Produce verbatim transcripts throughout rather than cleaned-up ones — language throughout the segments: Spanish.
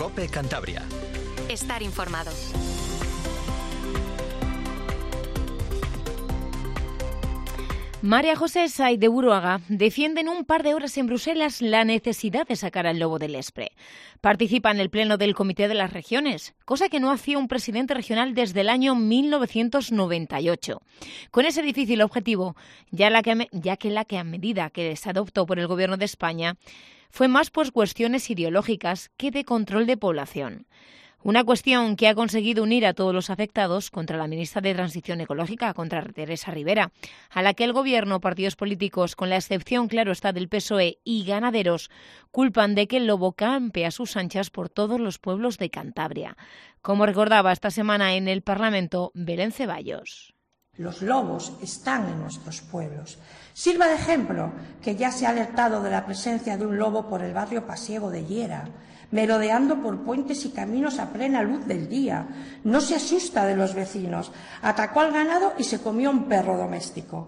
COPE Cantabria. Estar informado. María José Saiz de Buruaga defiende en un par de horas en Bruselas la necesidad de sacar al lobo del Espre. Participa en el pleno del Comité de las Regiones, cosa que no hacía un presidente regional desde el año mil novecientos noventa y ocho. Con ese difícil objetivo, ya, la que, ya que la que a medida que se adoptó por el Gobierno de España fue más por cuestiones ideológicas que de control de población. Una cuestión que ha conseguido unir a todos los afectados contra la ministra de Transición Ecológica, contra Teresa Rivera, a la que el Gobierno, partidos políticos, con la excepción, claro está, del P S O E y ganaderos, culpan de que el lobo campe a sus anchas por todos los pueblos de Cantabria. Como recordaba esta semana en el Parlamento Belén Ceballos. Los lobos están en nuestros pueblos. Sirva de ejemplo que ya se ha alertado de la presencia de un lobo por el barrio pasiego de Llera, merodeando por puentes y caminos a plena luz del día. No se asusta de los vecinos. Atacó al ganado y se comió un perro doméstico.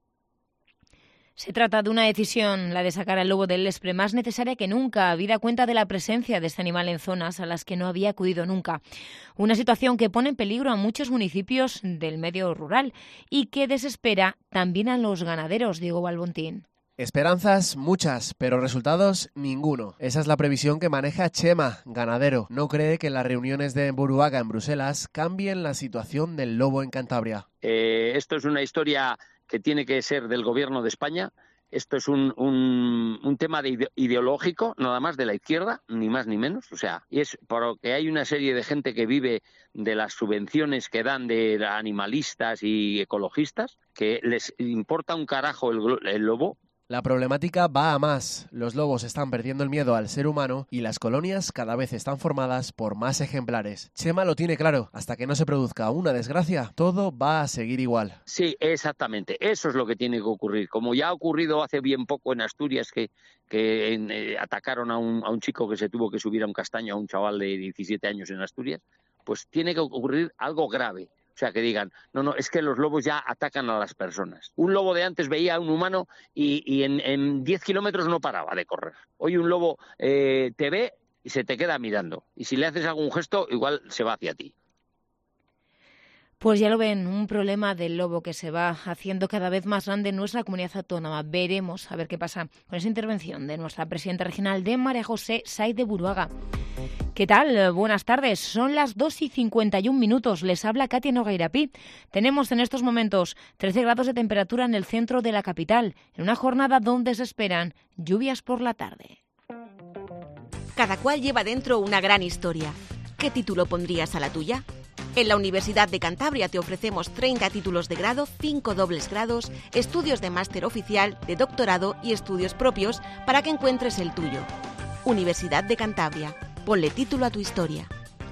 Se trata de una decisión, la de sacar al lobo del Espre, más necesaria que nunca, habida cuenta de la presencia de este animal en zonas a las que no había acudido nunca. Una situación que pone en peligro a muchos municipios del medio rural y que desespera también a los ganaderos, Diego Balbontín. Esperanzas muchas, pero resultados ninguno. Esa es la previsión que maneja Chema, ganadero. No cree que las reuniones de Buruaga en Bruselas cambien la situación del lobo en Cantabria. Eh, esto es una historia que tiene que ser del Gobierno de España. Esto es un, un, un tema de ide- ideológico, nada más de la izquierda, ni más ni menos. O sea, y es porque hay una serie de gente que vive de las subvenciones que dan de animalistas y ecologistas, que les importa un carajo el, el lobo. La problemática va a más. Los lobos están perdiendo el miedo al ser humano y las colonias cada vez están formadas por más ejemplares. Chema lo tiene claro. Hasta que no se produzca una desgracia, todo va a seguir igual. Sí, exactamente. Eso es lo que tiene que ocurrir. Como ya ha ocurrido hace bien poco en Asturias, que, que en, eh, atacaron a un, a un chico que se tuvo que subir a un castaño, a un chaval de diecisiete años en Asturias, pues tiene que ocurrir algo grave. O sea, que digan, no, no, es que los lobos ya atacan a las personas. Un lobo de antes veía a un humano y, y en, en diez kilómetros no paraba de correr. Hoy un lobo eh, te ve y se te queda mirando. Y si le haces algún gesto, igual se va hacia ti. Pues ya lo ven, un problema del lobo que se va haciendo cada vez más grande en nuestra comunidad autónoma. Veremos a ver qué pasa con esa intervención de nuestra presidenta regional de María José Saiz de Buruaga. ¿Qué tal? Buenas tardes. Son las dos y cincuenta y un minutos. Les habla Katia Nogueirapí. Tenemos en estos momentos trece grados de temperatura en el centro de la capital, en una jornada donde se esperan lluvias por la tarde. Cada cual lleva dentro una gran historia. ¿Qué título pondrías a la tuya? En la Universidad de Cantabria te ofrecemos treinta títulos de grado, cinco dobles grados, estudios de máster oficial, de doctorado y estudios propios para que encuentres el tuyo. Universidad de Cantabria. Ponle título a tu historia.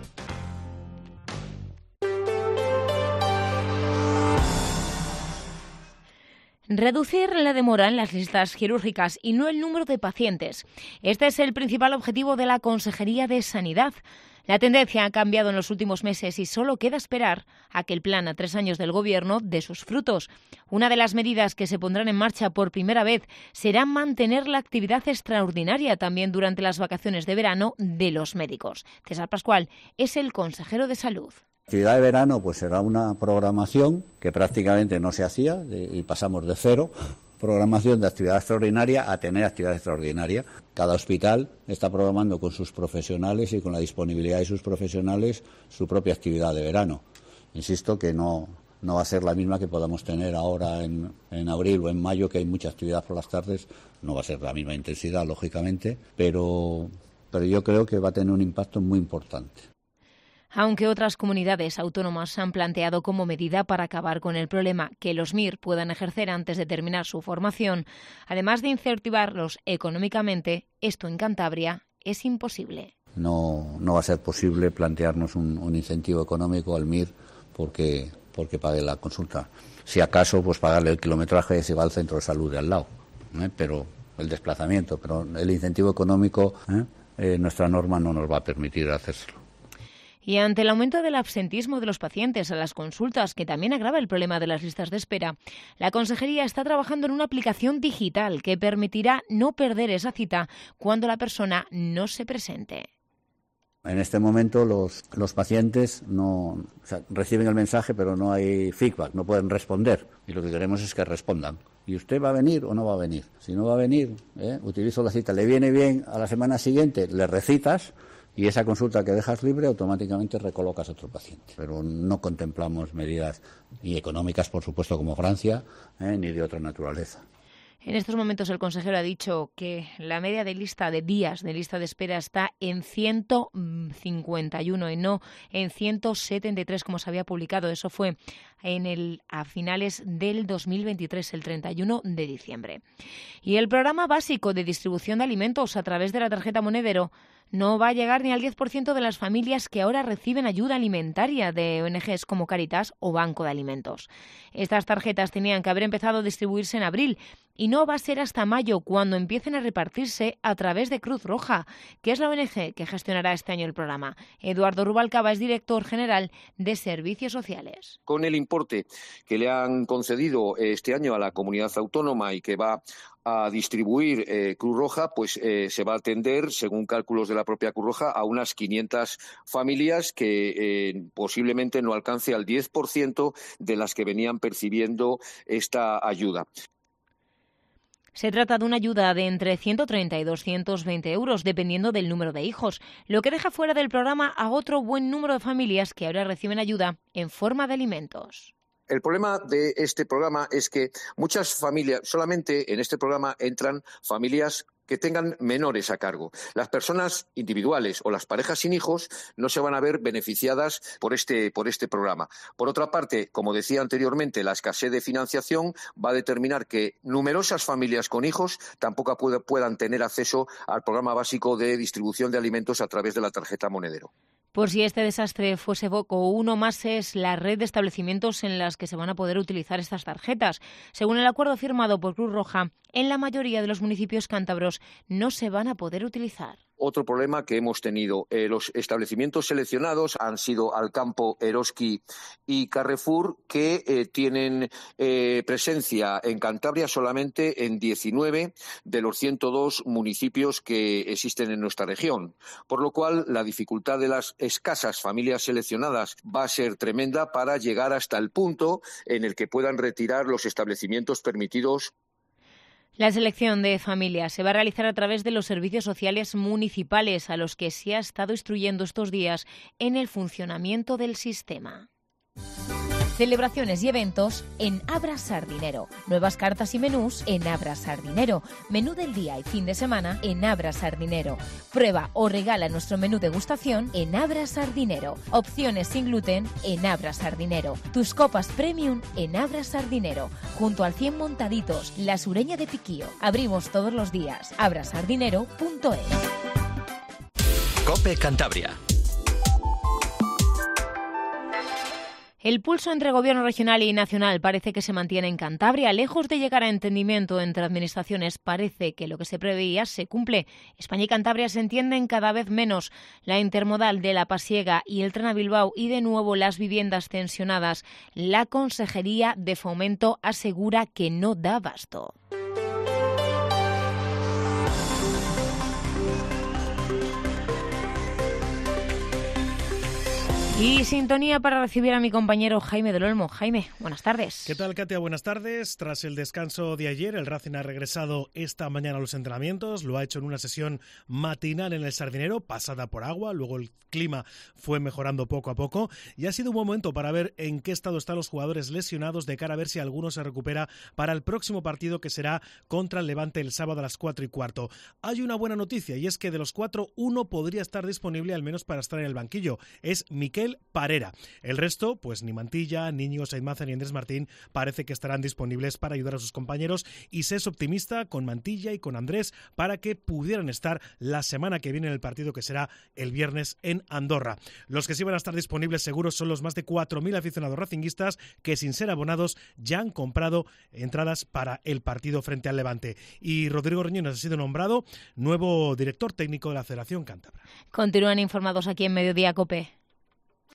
Reducir la demora en las listas quirúrgicas y no el número de pacientes. Este es el principal objetivo de la Consejería de Sanidad. La tendencia ha cambiado en los últimos meses y solo queda esperar a que el plan a tres años del Gobierno dé sus frutos. Una de las medidas que se pondrán en marcha por primera vez será mantener la actividad extraordinaria también durante las vacaciones de verano de los médicos. César Pascual es el consejero de Salud. La actividad de verano pues será una programación que prácticamente no se hacía de, y pasamos de cero, programación de actividad extraordinaria a tener actividad extraordinaria. Cada hospital está programando con sus profesionales y con la disponibilidad de sus profesionales su propia actividad de verano. Insisto que no, no va a ser la misma que podamos tener ahora en, en abril o en mayo, que hay mucha actividad por las tardes, no va a ser la misma intensidad, lógicamente, pero, pero yo creo que va a tener un impacto muy importante. Aunque otras comunidades autónomas han planteado como medida para acabar con el problema que los M I R puedan ejercer antes de terminar su formación, además de incentivarlos económicamente, esto en Cantabria es imposible. No, no va a ser posible plantearnos un, un incentivo económico al M I R porque, porque pague la consulta. Si acaso, pues pagarle el kilometraje si va al centro de salud de al lado, ¿eh? Pero el desplazamiento, pero el incentivo económico, ¿eh? Eh, nuestra norma no nos va a permitir hacerlo. Y ante el aumento del absentismo de los pacientes a las consultas, que también agrava el problema de las listas de espera, la Consejería está trabajando en una aplicación digital que permitirá no perder esa cita cuando la persona no se presente. En este momento los, los pacientes no, o sea, reciben el mensaje, pero no hay feedback, no pueden responder. Y lo que queremos es que respondan. ¿Y usted va a venir o no va a venir? Si no va a venir, ¿eh? utilizo la cita. ¿Le viene bien a la semana siguiente? Le recitas y esa consulta que dejas libre automáticamente recolocas a otro paciente. Pero no contemplamos medidas ni económicas, por supuesto, como Francia, ¿eh? ni de otra naturaleza. En estos momentos el consejero ha dicho que la media de lista de días de lista de espera está en ciento cincuenta y uno y no en ciento setenta y tres como se había publicado. Eso fue en el, a finales del dos mil veintitrés, el treinta y uno de diciembre. Y el programa básico de distribución de alimentos a través de la tarjeta Monedero no va a llegar ni al diez por ciento de las familias que ahora reciben ayuda alimentaria de O N Ges como Cáritas o Banco de Alimentos. Estas tarjetas tenían que haber empezado a distribuirse en abril y no va a ser hasta mayo cuando empiecen a repartirse a través de Cruz Roja, que es la O N G que gestionará este año el programa. Eduardo Rubalcaba es director general de Servicios Sociales. Con el importe que le han concedido este año a la comunidad autónoma y que va a distribuir eh, Cruz Roja, pues eh, se va a atender, según cálculos de la propia Cruz Roja, a unas quinientas familias que eh, posiblemente no alcance al diez por ciento de las que venían percibiendo esta ayuda. Se trata de una ayuda de entre ciento treinta y doscientos veinte euros, dependiendo del número de hijos, lo que deja fuera del programa a otro buen número de familias que ahora reciben ayuda en forma de alimentos. El problema de este programa es que muchas familias, solamente en este programa entran familias que tengan menores a cargo. Las personas individuales o las parejas sin hijos no se van a ver beneficiadas por este, por este programa. Por otra parte, como decía anteriormente, la escasez de financiación va a determinar que numerosas familias con hijos tampoco puedan tener acceso al programa básico de distribución de alimentos a través de la tarjeta Monedero. Por si este desastre fuese poco, uno más es la red de establecimientos en las que se van a poder utilizar estas tarjetas. Según el acuerdo firmado por Cruz Roja, en la mayoría de los municipios cántabros no se van a poder utilizar. Otro problema que hemos tenido, eh, los establecimientos seleccionados han sido Alcampo, Eroski y Carrefour, que eh, tienen eh, presencia en Cantabria solamente en diecinueve de los ciento dos municipios que existen en nuestra región, por lo cual la dificultad de las escasas familias seleccionadas va a ser tremenda para llegar hasta el punto en el que puedan retirar los establecimientos permitidos. La selección de familias se va a realizar a través de los servicios sociales municipales a los que se ha estado instruyendo estos días en el funcionamiento del sistema. Celebraciones y eventos en Abra Sardinero. Nuevas cartas y menús en Abra Sardinero. Menú del día y fin de semana en Abra Sardinero. Prueba o regala nuestro menú degustación en Abra Sardinero. Opciones sin gluten en Abra Sardinero. Tus copas premium en Abra Sardinero. Junto al cien Montaditos, La Sureña de Piquío. Abrimos todos los días. abra sardinero punto es. COPE Cantabria. El pulso entre gobierno regional y nacional parece que se mantiene en Cantabria. Lejos de llegar a entendimiento entre administraciones, parece que lo que se preveía se cumple. España y Cantabria se entienden cada vez menos. La intermodal de la Pasiega y el tren a Bilbao y de nuevo las viviendas tensionadas. La Consejería de Fomento asegura que no da abasto. Y sintonía para recibir a mi compañero Jaime del Olmo. Jaime, buenas tardes. ¿Qué tal, Katia? Buenas tardes. Tras el descanso de ayer, el Racing ha regresado esta mañana a los entrenamientos. Lo ha hecho en una sesión matinal en el Sardinero, pasada por agua. Luego el clima fue mejorando poco a poco. Y ha sido un momento para ver en qué estado están los jugadores lesionados, de cara a ver si alguno se recupera para el próximo partido, que será contra el Levante el sábado a las cuatro y cuarto. Hay una buena noticia, y es que de los cuatro, uno podría estar disponible al menos para estar en el banquillo. Es Miquel Parera. El resto, pues ni Mantilla, ni Íñigo Sainz ni Andrés Martín, parece que estarán disponibles para ayudar a sus compañeros, y se es optimista con Mantilla y con Andrés para que pudieran estar la semana que viene en el partido, que será el viernes en Andorra. Los que sí van a estar disponibles seguros son los más de cuatro mil aficionados racinguistas que, sin ser abonados, ya han comprado entradas para el partido frente al Levante. Y Rodrigo Reñones ha sido nombrado nuevo director técnico de la Federación Cántabra. Continúan informados aquí en Mediodía COPE.